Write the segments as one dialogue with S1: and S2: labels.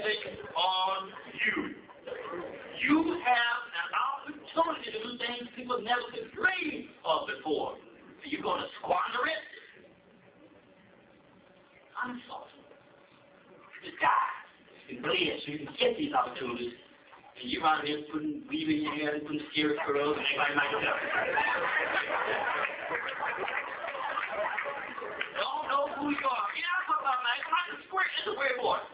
S1: music on you. You have an opportunity to do things people never could dream of before. So you're going to squander it? Unsought. This guy is blessed so you can get these opportunities. And you're out here weaving your hair and putting scary curls and everybody might know. Don't know who you are. You know what I'm talking about, man. Come on, the square is a weird boy.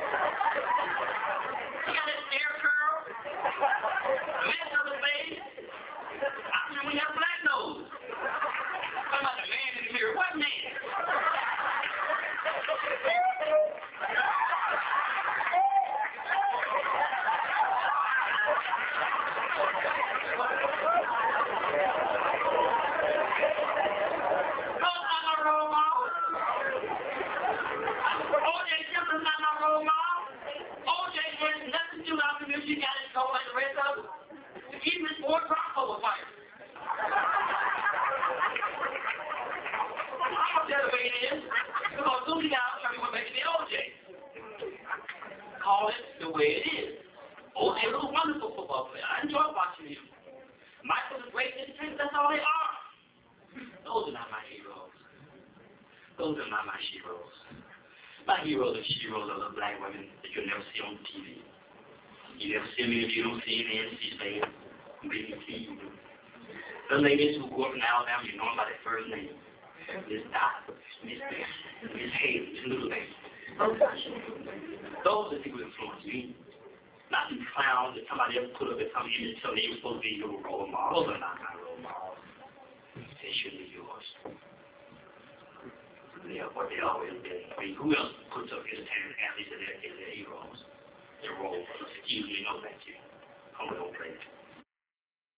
S1: You got that hair curl, mess of the face. I mean, we have black nose. Talking about the man in the mirror. What man? Call it the way it is. O.J. was a wonderful football player. I enjoy watching him. Michael was a great entertainer. That's all they are. Those are not my heroes. Those are not my heroes. My heroes are heroes of the black women that you'll never see on TV. You never see me if you don't see me in C-SPAN. Maybe see you. The ladies who grew up in Alabama, you know them by their first name. Miss Dot, Miss Bess, Miss Haley, Miss Little Lady. Those are people who influence me. Not these clowns that somebody else put up at some image so they were supposed to be your role models. Those are not my role models. They shouldn't be yours. They are what they always been. I mean, who else puts up entertainment athletes as their heroes? Their role models. You usually know that, too.